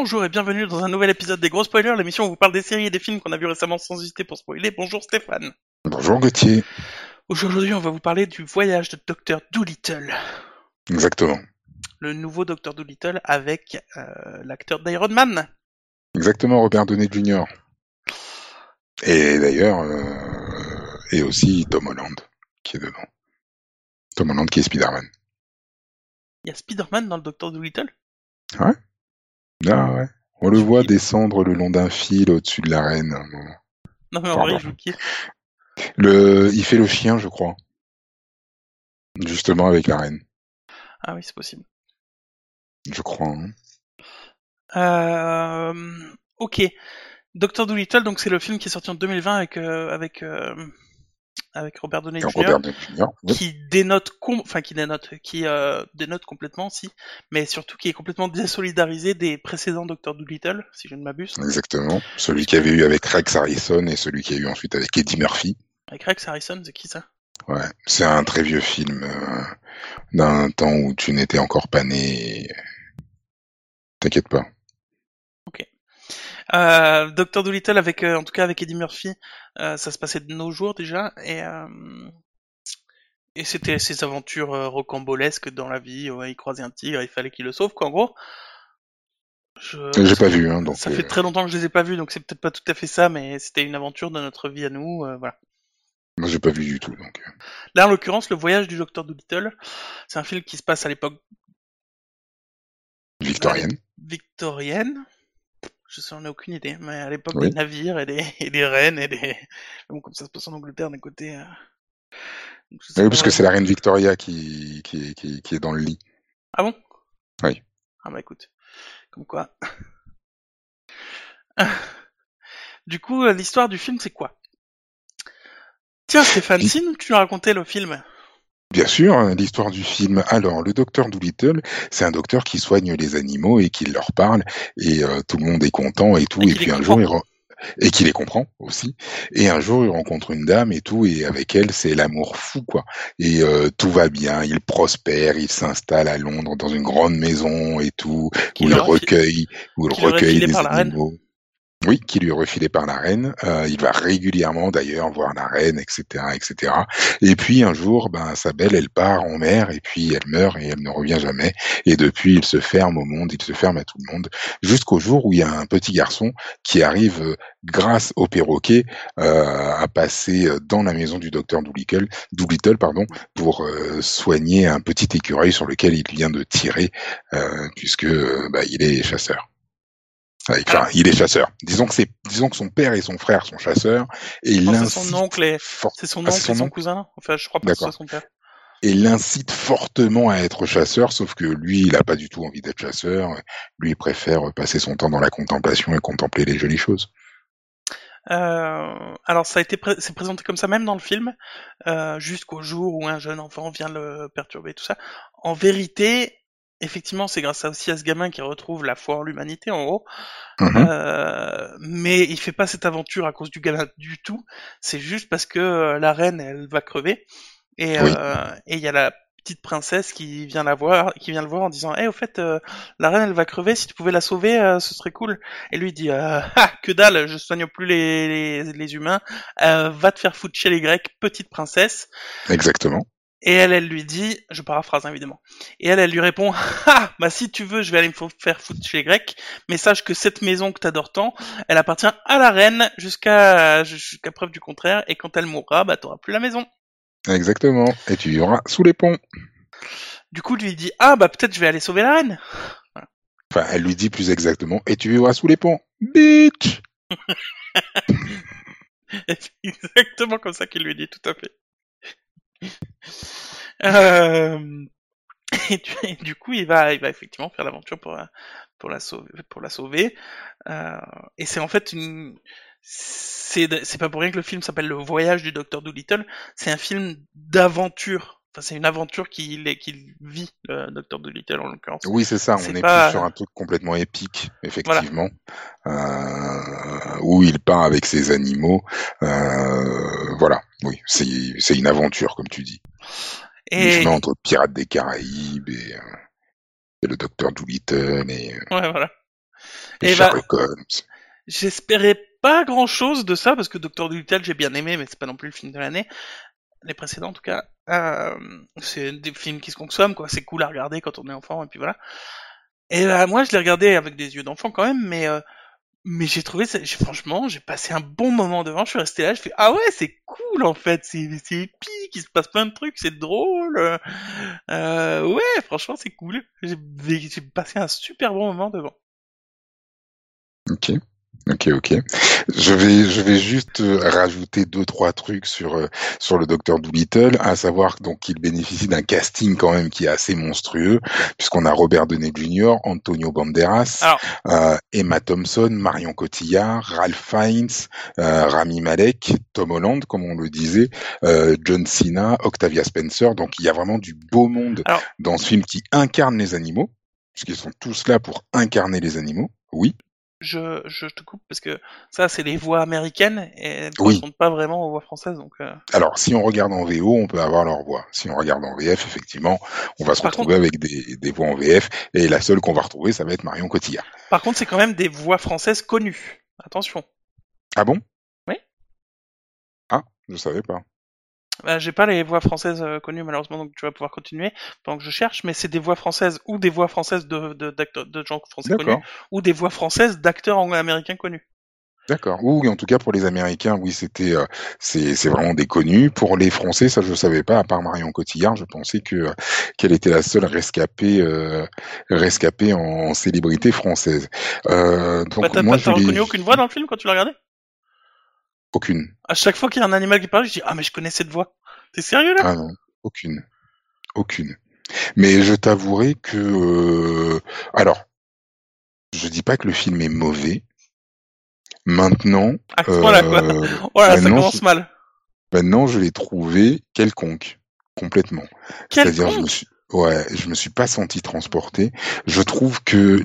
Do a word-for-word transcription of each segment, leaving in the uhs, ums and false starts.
Bonjour et bienvenue dans un nouvel épisode des Gros Spoilers, l'émission où on vous parle des séries et des films qu'on a vus récemment sans hésiter pour spoiler. Bonjour Stéphane. Bonjour Gauthier. Aujourd'hui, on va vous parler du voyage de docteur Dolittle. Exactement. Le nouveau docteur Dolittle avec euh, l'acteur d'Iron Man. Exactement, Robert Downey junior Et d'ailleurs, euh, et aussi Tom Holland qui est dedans. Tom Holland qui est Spider-Man. Il y a Spider-Man dans le docteur Dolittle. Ouais. Ah ouais. On le Il joue voit qui descendre le long d'un fil au-dessus de l'arène. Non mais en Pardon. vrai, il joue qui Le, il fait le chien, je crois. Justement avec la reine. Ah oui, c'est possible. Je crois. Hein. Euh... Ok. docteur Dolittle, donc c'est le film qui est sorti en deux mille vingt avec euh, avec euh, avec Robert Downey Et junior Robert Downey junior Oui. qui dénote, com- enfin qui dénote, qui euh, dénote complètement, si, mais surtout qui est complètement désolidarisé des précédents docteur Dolittle, si je ne m'abuse. Exactement. Celui Puisque qu'il y avait eu avec Rex Harrison et celui qu'il y a eu ensuite avec Eddie Murphy. avec Rex Harrison, c'est qui ça? Ouais. C'est un très vieux film euh, d'un temps où tu n'étais encore pas né. Et... T'inquiète pas. Ok. Euh, docteur Dolittle avec, euh, en tout cas avec Eddie Murphy, euh, ça se passait de nos jours déjà, et euh, et c'était ses aventures euh, rocambolesques dans la vie. Ouais, il croisait un tigre, il fallait qu'il le sauve, quoi, en gros. Je... J'ai Ça pas fait, vu, hein, donc. ça Euh... fait très longtemps que je les ai pas vus, donc c'est peut-être pas tout à fait ça, mais c'était une aventure de notre vie à nous, euh, voilà. Moi, j'ai pas vu du tout, donc. Là, en l'occurrence, le voyage du docteur Dolittle, c'est un film qui se passe à l'époque à Victorienne. victorienne. Je n'en ai aucune idée, mais à l'époque des Oui. navires et des, et des reines et des... Bon, comme ça se passe en Angleterre d'un côté... Euh... Donc, je sais Oui, pas parce que c'est vraiment. la reine Victoria qui, qui, qui, qui est dans le lit. Ah bon? Oui. Ah bah écoute, comme quoi. Du coup, euh, l'histoire du film, c'est quoi? Tiens, Stéphane, Puis, si tu nous racontais le film. bien sûr, hein, l'histoire du film. Alors, le docteur Dolittle, c'est un docteur qui soigne les animaux et qui leur parle, et euh, tout le monde est content et tout. Et Et qui les puis un jour, comprend. il re- et qui les comprend aussi. Et un jour, il rencontre une dame et tout, et avec elle, c'est l'amour fou, quoi. Et euh, tout va bien, il prospère, il s'installe à Londres dans une grande maison et tout, Qui où il leur, a fi- recueille, où il qui leur est recueille filé des par la reine. animaux. Oui, qui lui est refilé par la reine. Euh, il va régulièrement d'ailleurs voir la reine, et cetera, et cetera. Et puis un jour, ben sa belle, elle part en mer et puis elle meurt et elle ne revient jamais. Et depuis, il se ferme au monde, il se ferme à tout le monde, jusqu'au jour où il y a un petit garçon qui arrive, euh, grâce au perroquet, euh, à passer euh, dans la maison du docteur Doolittle, Doolittle, pardon, pour euh, soigner un petit écureuil sur lequel il vient de tirer, euh, puisque euh, bah, il est chasseur. Enfin, Alors, il est chasseur. Disons que c'est, disons que son père et son frère sont chasseurs, et il non, c'est son l'incite oncle et fort. c'est son Ah, c'est oncle et son son oncle? cousin. Enfin, je crois pas que ce soit D'accord. son père. Et il l'incite fortement à être chasseur, sauf que lui, il a pas du tout envie d'être chasseur. Lui, il préfère passer son temps dans la contemplation et contempler les jolies choses. Euh, alors, ça a été pré- c'est présenté comme ça même dans le film, euh, jusqu'au jour où un jeune enfant vient le perturber, tout ça. En vérité, effectivement, c'est grâce à, aussi à ce gamin qui retrouve la foi en l'humanité, en gros. Mhm. Euh, mais il fait pas cette aventure à cause du gamin du tout. C'est juste parce que euh, la reine, elle va crever. Et Oui, euh, et il y a la petite princesse qui vient la voir, qui vient le voir en disant, "Eh, au fait, euh, la reine, elle va crever. Si tu pouvais la sauver, euh, ce serait cool." Et lui il dit, euh, "Ah, que dalle, je soigne plus les les, les humains. Euh, va te faire foutre chez les Grecs, petite princesse." exactement. Et elle, elle lui dit, je paraphrase hein, évidemment. Et elle, elle lui répond, ah, bah si tu veux, je vais aller me f- faire foutre chez les Grecs, mais sache que cette maison que t'adores tant, elle appartient à la reine jusqu'à jusqu'à preuve du contraire. Et quand elle mourra, bah t'auras plus la maison. Exactement. Et tu vivras sous les ponts. Du coup, lui il dit, ah bah peut-être je vais aller sauver la reine. Voilà. Enfin, elle lui dit plus exactement, et tu vivras sous les ponts. Bitch! Et c'est exactement comme ça qu'il lui dit, tout à fait. Euh, et, du, et du coup, il va, il va effectivement faire l'aventure pour, la- pour la sauver, pour la sauver. Euh, et c'est en fait une, c'est, c'est pas pour rien que le film s'appelle Le Voyage du Docteur Dolittle. C'est un film d'aventure. Enfin, c'est une aventure qu'il est- qu'il vit, le Docteur Dolittle en l'occurrence. Oui, c'est ça. On C'est est plus sur pas, un truc complètement épique, voilà. effectivement, euh, où il part avec ses animaux. Euh, voilà. Oui, c'est c'est une aventure, comme tu dis. Mi-chemin Et entre Pirates des Caraïbes et, euh, et le Docteur Dolittle et. euh, ouais, voilà. Et Et bah, Sherlock Holmes. j'espérais pas grand chose de ça, parce que Docteur Dolittle, j'ai bien aimé, mais c'est pas non plus le film de l'année. Les précédents, en tout cas. Euh, c'est des films qui se consomment, quoi. C'est cool à regarder quand on est enfant, et puis voilà. Et bah, moi, je l'ai regardé avec des yeux d'enfant quand même, mais, euh, mais j'ai trouvé, ça, j'ai, franchement, j'ai passé un bon moment devant, je suis resté là, je fais, ah ouais, c'est cool, en fait, c'est, c'est épique, il se passe plein de trucs, c'est drôle. Euh, euh, ouais, franchement, c'est cool. J'ai, j'ai passé un super bon moment devant. Ok. Ok, ok. Je vais, je vais juste euh, rajouter deux, trois trucs sur euh, sur le docteur Dolittle, à savoir donc qu'il bénéficie d'un casting quand même qui est assez monstrueux, puisqu'on a Robert Downey junior, Antonio Banderas, Alors, euh, Emma Thompson, Marion Cotillard, Ralph Fiennes, euh, Rami Malek, Tom Holland, comme on le disait, euh, John Cena, Octavia Spencer. Donc il y a vraiment du beau monde alors, dans ce film qui incarne les animaux, puisqu'ils sont tous là pour incarner les animaux. Oui, je, je te coupe parce que ça, c'est les voix américaines et elles oui. correspondent pas vraiment aux voix françaises. Donc, euh... Alors, si on regarde en V O, on peut avoir leur voix. Si on regarde en V F, effectivement, on va se par contre, retrouver avec des, des voix en V F, et la seule qu'on va retrouver, ça va être Marion Cotillard. par contre, c'est quand même des voix françaises connues. Attention. Ah bon? Oui. Ah, je savais pas. Bah, j'ai pas les voix françaises euh, connues malheureusement, donc tu vas pouvoir continuer pendant que je cherche. Mais c'est des voix françaises ou des voix françaises de de, d'acteurs- de gens français connus D'accord, ou des voix françaises d'acteurs ang- américains connus. d'accord. Oui, en tout cas pour les Américains, oui, c'était, euh, c'est, c'est vraiment des connus. Pour les Français, ça je savais pas. À part Marion Cotillard, je pensais que euh, qu'elle était la seule rescapée, euh, rescapée en célébrité française. Euh, Bah, donc t'as moi pas je t'as l'ai reconnu aucune voix vu. dans le film quand tu l'as regardé? Aucune. À chaque fois qu'il y a un animal qui parle, je dis ah mais je connais cette voix. T'es sérieux là? Ah non, aucune, aucune. Mais je t'avouerai que, euh, alors, je dis pas que le film est mauvais. Maintenant, À ce point-là quoi. euh, Voilà, ça maintenant, je, commence mal. maintenant, je l'ai trouvé quelconque, complètement. Quel C'est-à-dire, je me conque. suis, ouais, je me suis pas senti transporté. Je trouve que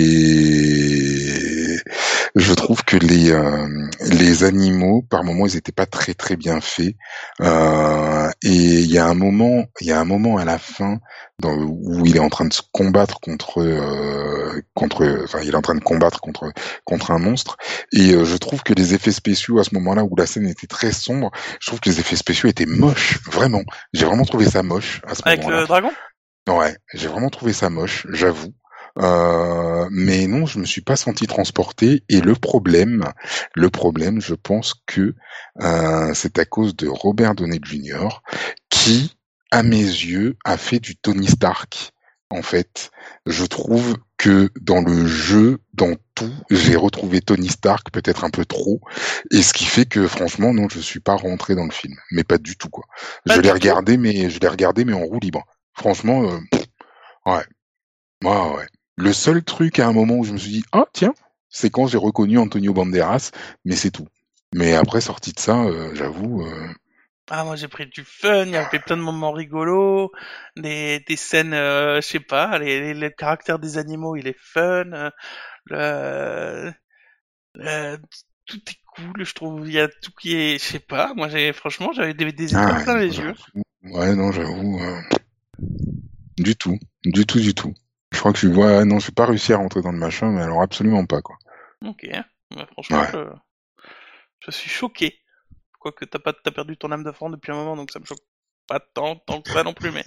les, je trouve que les euh, les animaux, par moments, ils étaient pas très très bien faits. Euh, et il y a un moment, il y a un moment à la fin dans, où il est en train de se combattre contre euh, contre, enfin, il est en train de combattre contre contre un monstre. Et euh, je trouve que les effets spéciaux à ce moment-là où la scène était très sombre, je trouve que les effets spéciaux étaient moches, vraiment. J'ai vraiment trouvé ça moche à ce Avec moment-là. le dragon? Ouais, j'ai vraiment trouvé ça moche, j'avoue. Euh, mais non, je me suis pas senti transporté. Et le problème, le problème, je pense que euh, c'est à cause de Robert Downey junior qui, à mes yeux, a fait du Tony Stark. En fait, je trouve que dans le jeu, dans tout, j'ai retrouvé Tony Stark peut-être un peu trop, et ce qui fait que franchement, non, je suis pas rentré dans le film, mais pas du tout quoi. Pas Je l'ai du tout. regardé, mais je l'ai regardé mais en roue libre. Franchement, euh, ouais, ouais, ouais. Le seul truc à un moment où je me suis dit, ah tiens, c'est quand j'ai reconnu Antonio Banderas, mais c'est tout. Mais après, sorti de ça, euh, j'avoue, euh, Ah, moi j'ai pris du fun, il y avait plein de moments rigolos, des, des scènes, euh, je sais pas, les, les, le caractère des animaux il est fun, euh, le, le- tout est cool, je trouve, il y a tout qui est, je sais pas, moi j'ai, franchement, j'avais des, des étoiles ah, plein les j'avoue. yeux. Ouais, non, j'avoue, euh, du tout, du tout, du tout. Je crois que je vois, non, je n'ai pas réussi à rentrer dans le machin, mais alors absolument pas, quoi. Ok, bah, franchement, Ouais. je, je suis choqué. Quoique t'as pas, t'as perdu ton âme d'enfant depuis un moment, donc ça me choque pas tant, tant que ça non plus, mais.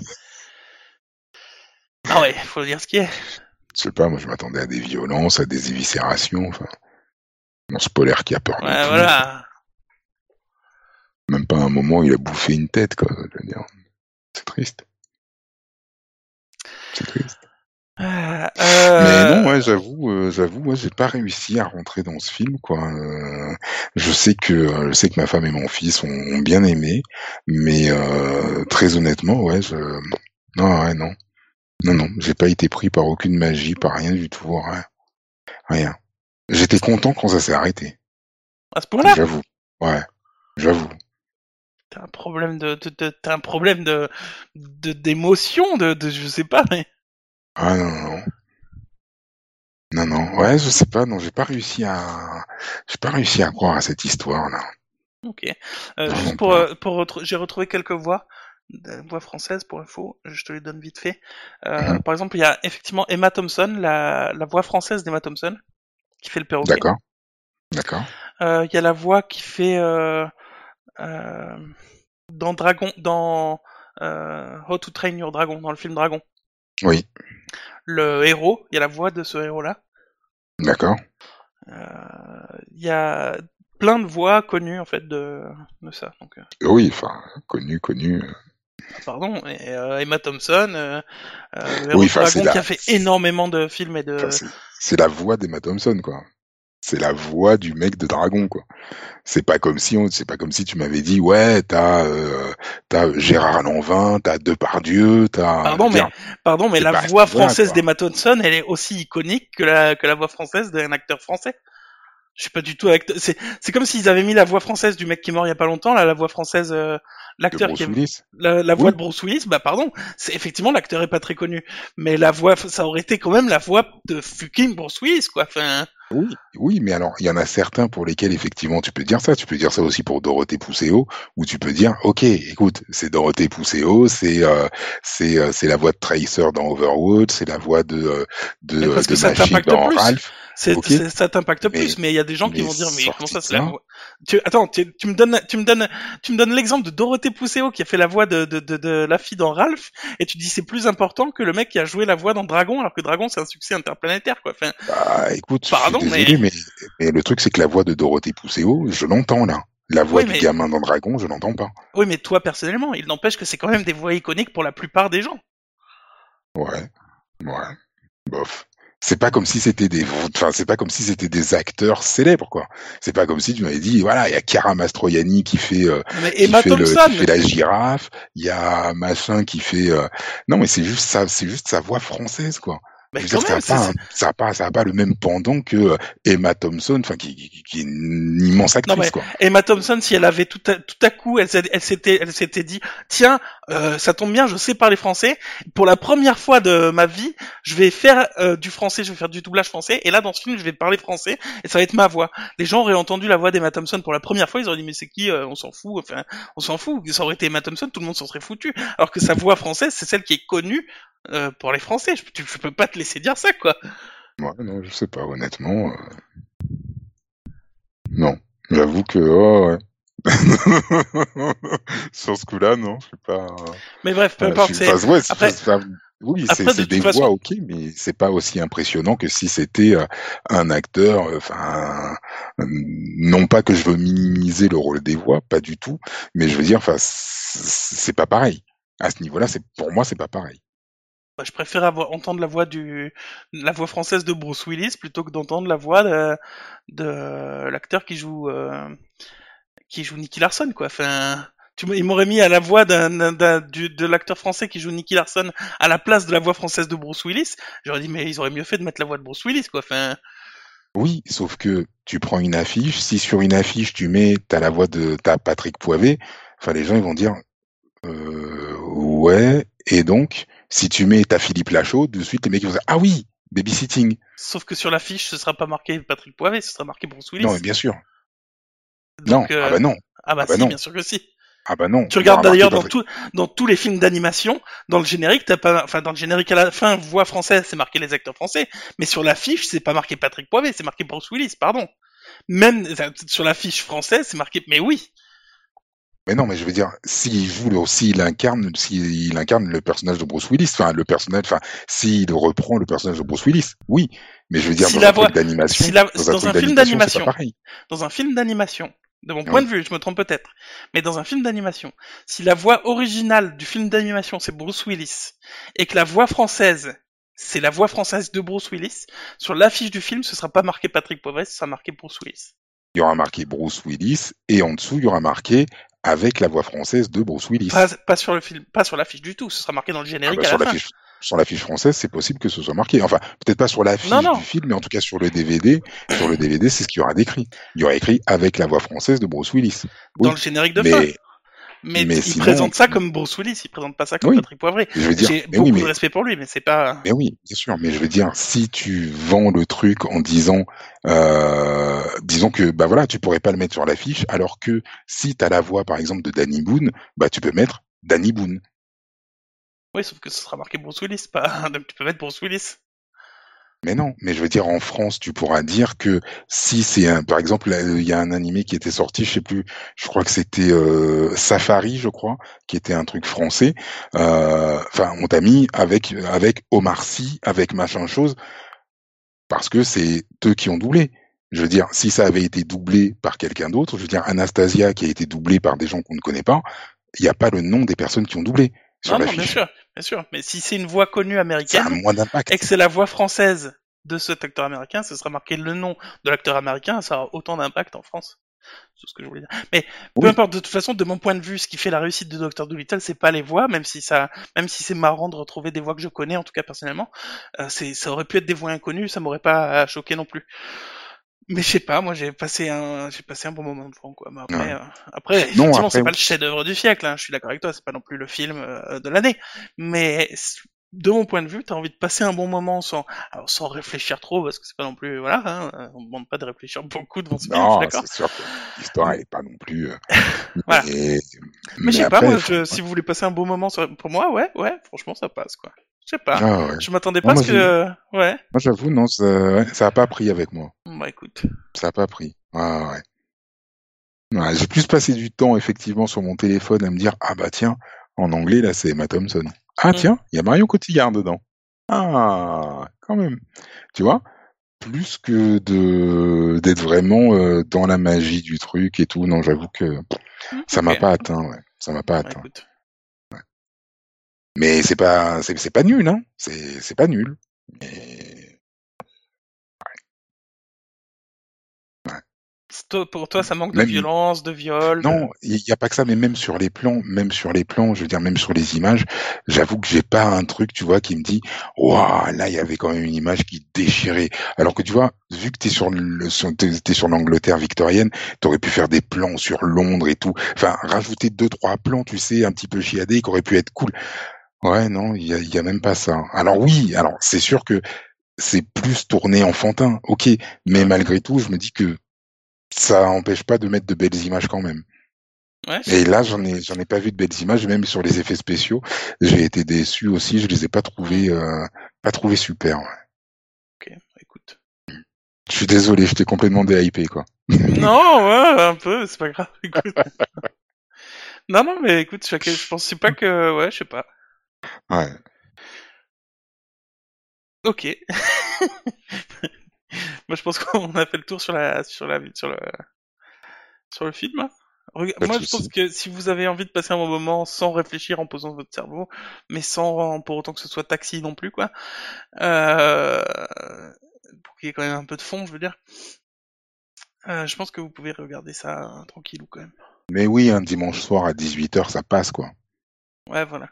Ah ouais, faut dire ce qui est. Je sais pas, moi je m'attendais à des violences, à des éviscérations, enfin, non, ce polaire qui a peur de Ouais, tout, enfin. voilà. Même pas un moment où il a bouffé une tête, quoi. Je veux dire, c'est triste, c'est triste. Euh, Mais non, euh, ouais, j'avoue, euh, j'avoue, moi, j'ai pas réussi à rentrer dans ce film, quoi. Euh, je sais que, euh, je sais que ma femme et mon fils ont, ont bien aimé, mais euh, très honnêtement, ouais, je, non, ouais, non, non, non, j'ai pas été pris par aucune magie, par rien du tout, rien, rien. J'étais content quand ça s'est arrêté, à ce point-là, j'avoue, ouais, j'avoue. t'as un problème de, de, de- t'as un problème de, de, d'émotion, de, de, je sais pas, mais. Ah non, non, non, non, ouais, je sais pas, non, j'ai pas réussi à, j'ai pas réussi à croire à cette histoire-là, Ok. Euh, juste vraiment pour, pas. euh, pour retr- j'ai retrouvé quelques voix, de- voix françaises pour info. Je te les donne vite fait. Euh, Mhm. par exemple, il y a effectivement Emma Thompson, la, la voix française d'Emma Thompson. qui fait le perroquet. D'accord, d'accord. Il euh, y a la voix qui fait euh, euh, dans Dragon, dans euh, How to Train Your Dragon, dans le film Dragon. Oui. Le héros, il y a la voix de ce héros-là. D'accord. Il euh, y a plein de voix connues en fait de, de ça. Donc, euh... Oui, enfin, connu, connu. Ah, pardon, et, euh, Emma Thompson, euh, euh, le héros Oui, de enfin, Dragon la... qui a fait énormément de films et de. Enfin, c'est la voix d'Emma Thompson, quoi. C'est la voix du mec de Dragon, quoi. C'est pas comme si on, c'est pas comme si tu m'avais dit, ouais, t'as, euh, t'as Gérard Lanvin, t'as Depardieu, t'as. Pardon, mais, pardon, mais la pas voix française voilà, d'Emma Thompson, elle est aussi iconique que la, que la voix française d'un acteur français. Je suis pas du tout avec. C'est, c'est comme s'ils avaient mis la voix française du mec qui est mort il y a pas longtemps, là, la voix française, euh, l'acteur qui est. Willis. La, la voix Oui. de Bruce Willis, bah pardon, c'est effectivement l'acteur est pas très connu, mais la voix, ça aurait été quand même la voix de fucking Bruce Willis, quoi. Enfin. Oui, oui, mais alors il y en a certains pour lesquels effectivement tu peux dire ça. Tu peux dire ça aussi pour Dorothée Pousseau, où tu peux dire, ok, écoute, c'est Dorothée Pousseau, c'est euh, c'est euh, c'est la voix de Tracer dans Overwood, c'est la voix de euh, de, mais parce de que ça Machine t'impacte dans plus. Ralph. C'est, okay. c'est, ça t'impacte mais, plus, mais il y a des gens qui vont dire, mais comment ça, c'est la voix. Tu, attends, tu, tu me donnes, tu me donnes, tu me donnes l'exemple de Dorothée Pousseau qui a fait la voix de, de, de, de la fille dans Ralph, et tu dis c'est plus important que le mec qui a joué la voix dans Dragon, alors que Dragon c'est un succès interplanétaire, quoi. Enfin, bah, écoute, pardon, je suis désolé, mais... mais... mais le truc c'est que la voix de Dorothée Pousseau, je l'entends là. La voix oui, du mais... gamin dans Dragon, je l'entends pas. Oui, mais toi personnellement, il n'empêche que c'est quand même des voix iconiques pour la plupart des gens. Ouais, ouais, bof. C'est pas comme si c'était des, enfin, c'est pas comme si c'était des acteurs célèbres, quoi. C'est pas comme si tu m'avais dit, voilà, il y a Chiara Mastroianni qui fait, euh, mais qui Emma fait le, Thompson. qui fait la girafe. Il y a machin qui fait, euh... non, mais c'est juste ça, c'est juste sa voix française, quoi. Mais Je veux quand dire, même, ça n'a pas, ça a pas, ça a pas le même pendant que euh, Emma Thompson, enfin, qui, qui, qui est une immense actrice, non, mais quoi. Emma Thompson, si elle avait tout à, tout à coup, elle, elle s'était, elle s'était dit, tiens, euh, ça tombe bien, je sais parler français. Pour la première fois de ma vie, je vais faire euh, du français, je vais faire du doublage français. Et là, dans ce film, je vais parler français et ça va être ma voix. Les gens auraient entendu la voix d'Emma Thompson pour la première fois, ils auraient dit, mais c'est qui euh, On s'en fout. Enfin, on s'en fout. Ça aurait été Emma Thompson, tout le monde s'en serait foutu. Alors que sa voix française, c'est celle qui est connue euh, pour les Français. Je, tu, je peux pas te laisser dire ça, quoi. Ouais, non, je sais pas, honnêtement. Euh... Non, j'avoue que, oh, ouais. Sur ce coup-là, non, je suis pas. Mais bref, peu euh, importe. suis... enfin, ouais, après, enfin, oui, après, c'est de des façon... voix, ok, mais c'est pas aussi impressionnant que si c'était euh, un acteur. Enfin, euh, non pas que je veux minimiser le rôle des voix, pas du tout, mais je veux dire, enfin, c'est pas pareil. À ce niveau-là, c'est pour moi, c'est pas pareil. Je préfère avoir, entendre la voix du, la voix française de Bruce Willis plutôt que d'entendre la voix de, de l'acteur qui joue, euh, qui joue Nicky Larson, quoi. Enfin, tu, il m'aurait mis à la voix d'un, d'un, du, de l'acteur français qui joue Nicky Larson à la place de la voix française de Bruce Willis. J'aurais dit, mais ils auraient mieux fait de mettre la voix de Bruce Willis, quoi. Enfin. Oui, sauf que tu prends une affiche, si sur une affiche tu mets, t'as la voix de, t'as Patrick Poivet, enfin les gens ils vont dire, euh, ouais, et donc, si tu mets ta Philippe Lachaud, de suite les mecs vont dire, ah oui, babysitting. Sauf que sur l'affiche, ce sera pas marqué Patrick Poivet, ce sera marqué Bruce Willis. Non, mais bien sûr. Donc, non, euh... ah bah non. Ah bah, ah bah si, non. bien sûr que si. Ah bah non. Tu regardes d'ailleurs dans, tout, dans tous les films d'animation, dans le générique, t'as pas, enfin dans le générique à la fin, voix française, c'est marqué les acteurs français, mais sur l'affiche, c'est pas marqué Patrick Poivet, c'est marqué Bruce Willis, pardon. Même sur l'affiche française, c'est marqué, mais oui. Mais non, mais je veux dire, s'il joue, s'il incarne, s'il incarne le personnage de Bruce Willis, enfin le personnage, enfin s'il reprend le personnage de Bruce Willis, oui. Mais je veux dire, si dans, la un voix, truc d'animation, si la, dans un, dans truc un film d'animation, d'animation, dans un film d'animation, de mon point oui. de vue, je me trompe peut-être, mais dans un film d'animation, si la voix originale du film d'animation c'est Bruce Willis et que la voix française c'est la voix française de Bruce Willis, sur l'affiche du film ce sera pas marqué Patrick Poivet, ce sera marqué Bruce Willis. Il y aura marqué Bruce Willis et en dessous il y aura marqué avec la voix française de Bruce Willis. Pas, pas sur le film, pas sur l'affiche du tout, ce sera marqué dans le générique ah bah, à la fin. Sur l'affiche française, c'est possible que ce soit marqué. Enfin, peut-être pas sur l'affiche du film, mais en tout cas sur le D V D. Sur le D V D, c'est ce qu'il y aura décrit. Il y aura écrit avec la voix française de Bruce Willis. Oui, dans le générique de mais, fin. Mais, mais il sinon, présente ça comme Bruce Willis, il présente pas ça comme oui, Patrick Poivet. Je veux dire, J'ai beaucoup oui, mais, de respect pour lui, mais c'est pas. Mais oui, bien sûr. Mais je veux dire, si tu vends le truc en disant, euh, disons que bah voilà, tu pourrais pas le mettre sur l'affiche, alors que si t'as la voix, par exemple, de Danny Boone, bah tu peux mettre Danny Boone. Oui, sauf que ce sera marqué Bruce Willis, pas. Donc tu peux mettre Bruce Willis. Mais non, mais je veux dire, en France, tu pourras dire que si c'est un, par exemple, là, il y a un animé qui était sorti, je sais plus, je crois que c'était euh, Safari, je crois, qui était un truc français. Euh, Enfin, on t'a mis avec avec Omar Sy, avec machin chose, parce que c'est eux qui ont doublé. Je veux dire, si ça avait été doublé par quelqu'un d'autre, je veux dire, Anastasia qui a été doublée par des gens qu'on ne connaît pas, il n'y a pas le nom des personnes qui ont doublé sur Non, non, bien l'affiche. sûr, bien sûr. Mais si c'est une voix connue Ça a américaine moins et que d'impact. c'est la voix française de cet acteur américain, ce sera marqué le nom de l'acteur américain, ça aura autant d'impact en France. C'est ce que je voulais dire. Mais peu Oui, importe, de toute façon, de mon point de vue, ce qui fait la réussite de docteur Dolittle, c'est pas les voix, même si ça, même si c'est marrant de retrouver des voix que je connais, en tout cas personnellement, euh, c'est, ça aurait pu être des voix inconnues, ça m'aurait pas choqué non plus. Mais je sais pas, moi j'ai passé un, j'ai passé un bon moment devant quoi. Mais après, ouais. euh, après, Non, effectivement, c'est après, pas le chef-d'œuvre du siècle. Hein. Je suis d'accord avec toi, c'est pas non plus le film euh, de l'année. Mais de mon point de vue, t'as envie de passer un bon moment sans, alors sans réfléchir trop, parce que c'est pas non plus, voilà, hein, on demande pas de réfléchir beaucoup devant ce film, je suis non, d'accord. c'est sûr que l'histoire, elle est pas non plus. euh, Voilà. Mais, Mais je mais sais pas, après, moi, faut- je, si vous voulez passer un bon moment sur- pour moi, ouais, ouais, franchement, ça passe quoi. Je sais pas. ah ouais. Je m'attendais pas Non, à moi, ce que, j'ai- euh, ouais. moi, j'avoue, non, ça, ouais, ça a pas pris avec moi. Bah écoute. Ça a pas pris. Ah ouais. Ouais, j'ai plus passé du temps effectivement sur mon téléphone à me dire ah bah tiens, en anglais là c'est Emma Thompson. Ah Mm. tiens, il y a Marion Cotillard dedans. Ah, quand même. Tu vois, plus que de d'être vraiment euh, dans la magie du truc et tout. Non, j'avoue que Mm, ça ok. m'a pas atteint. Ouais, ça m'a pas Bah atteint. écoute. Mais c'est pas c'est c'est pas nul, hein. C'est c'est pas nul. Mais ouais. Sto- Pour toi, ça manque de Même violence, de viol, de... non, il y a pas que ça, mais même sur les plans, même sur les plans, je veux dire, même sur les images, j'avoue que j'ai pas un truc, tu vois, qui me dit, waouh, là, il y avait quand même une image qui déchirait. Alors que tu vois, vu que t'es sur le, sur- t'es t'es sur l'Angleterre victorienne, t'aurais pu faire des plans sur Londres et tout. Enfin, rajouter deux, trois plans, tu sais, un petit peu chiadés, qui auraient pu être cool. Ouais, non, il y a, il y a même pas ça. Alors oui, alors c'est sûr que c'est plus tourné enfantin, ok, mais Mhm. malgré tout, je me dis que ça empêche pas de mettre de belles images quand même. Ouais, je sais Et pas. là, j'en ai, j'en ai pas vu de belles images, même sur les effets spéciaux. J'ai été déçu aussi, je les ai pas Hmm. trouvés, euh, pas trouvés super. Ouais. Ok, écoute. Je suis désolé, je t'ai complètement déhypé, quoi. Non, ouais, un peu, c'est pas grave, écoute. Non, non, mais écoute, je, je pensais pas que... Ouais, je sais pas. Ouais, Ok. Moi, je pense qu'on a fait le tour sur la, sur la, sur le, sur le film. Hein. Rega- pas de Moi, je pense souci. que si vous avez envie de passer un bon moment sans réfléchir en posant votre cerveau, mais sans pour autant que ce soit taxi non plus, quoi, euh, pour qu'il y ait quand même un peu de fond, je veux dire, euh, je pense que vous pouvez regarder ça euh, tranquillou quand même. Mais oui, un dimanche soir à dix-huit heures, ça passe, quoi. Ouais, voilà.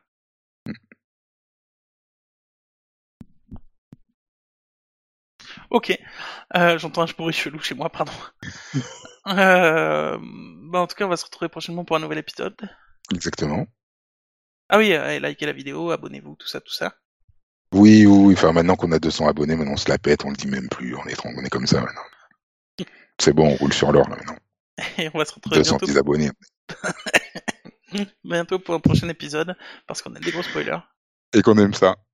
Ok. Euh, j'entends un bruit chelou chez moi, pardon. Euh, bah, en tout cas, on va se retrouver prochainement pour un nouvel épisode. Exactement. Ah oui, euh, likez la vidéo, abonnez-vous, tout ça, tout ça. Oui, oui, oui, enfin, maintenant qu'on a deux cents abonnés, maintenant on se la pète, on le dit même plus, on est, on est comme ça, maintenant. C'est bon, on roule sur l'or, là, maintenant. Et on va se retrouver bientôt, deux cent dix abonnés. bientôt pour un prochain épisode, parce qu'on a des gros spoilers. Et qu'on aime ça.